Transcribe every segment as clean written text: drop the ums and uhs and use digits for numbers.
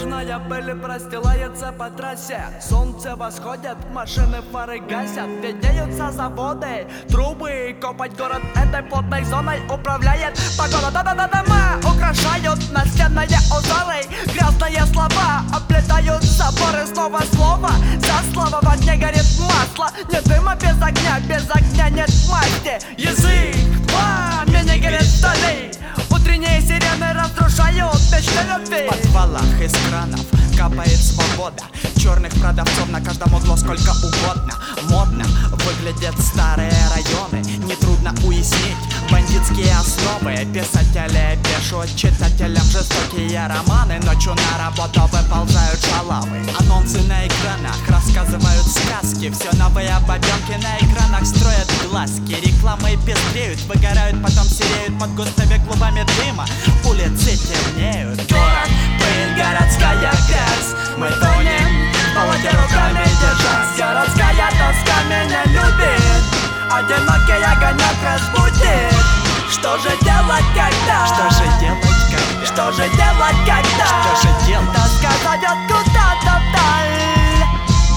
Снежная пыль простилается по трассе. Солнце восходит, машины фары гасят. Виднеются заводы, трубы. Копать город этой плотной зоной управляет погода. Да-да-да, дома украшают настенные узоры. Грязные слова оплетают заборы. Снова слово за слово. В огне горит масло. Нет дыма без огня нет масти. Язык пламени горит вдали. Утренние сирены разрушают мечты любви. В подвалах из кранов капает свобода. Черных продавцов на каждом углу сколько угодно. Модно выглядят старые районы. Нетрудно уяснить бандитские основы. Писатели пишут читателям жестокие романы. Ночью на работу выползают шалавы. Анонсы на экранах рассказывают сказки. Все новые бабенки на экранах строят глазки. Рекламы пестреют, выгорают, потом сереют под густыми клубами дыма. Улицы темнеют. Город, пыль, городская грязь. Мы тонем, в болоте руками держась. Городская тоска меня любит. Одинокий огонек разбудит. Что же делать, когда? Что же делать, когда? Что же делать, когда? Что же делать? Тоска зовет куда-то вдаль.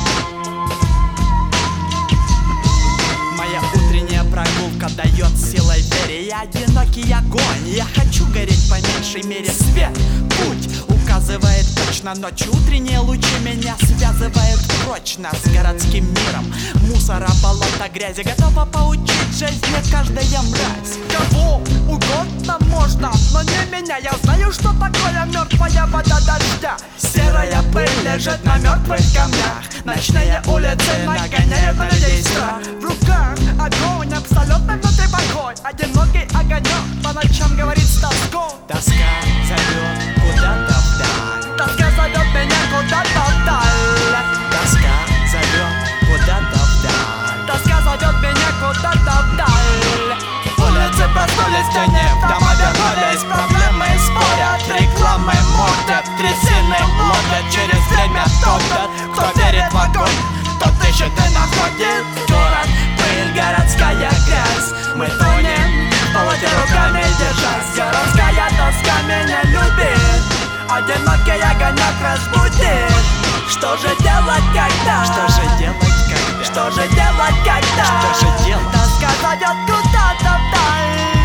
Моя утренняя прогулка дает силой вере. Я одинокий огонь, я хочу гореть по меньшей мере. Свет, путь указывает точно. Ночь, утренние лучи меня связывают прочно с городским миром. Мусора, болота, грязи готова поучить жизни каждая мразь. Кого угодно можно, но не меня. Я знаю, что такое мертвая вода дождя. Серая пыль лежит на мертвых камнях. Ночные улицы нагоняют на людей страх. В руках огонь, абсолютно внутри покой. Одинокий огонек по ночам говорит с тоской. Тоска зовет куда-то вдаль. Тоска зовет меня куда-то вдаль. Тоска зовет куда-то вдаль. Тоска зовет меня куда-то вдаль. Улицы проснулись в тени, в дома вернулись. Проблемы спорят, рекламы мордят. Трясины ловят, через время топят. Кто верит в огонь, тот ищет и находит. Город, пыль, городская грязь. Мы тонем, в болоте руками держась. Городская тоска меня любит. Одинокий огонек разбудит. Что же делать, когда? Что же делать, когда? Что же делать, когда? Что же делать? Тоска зовет куда-то вдаль.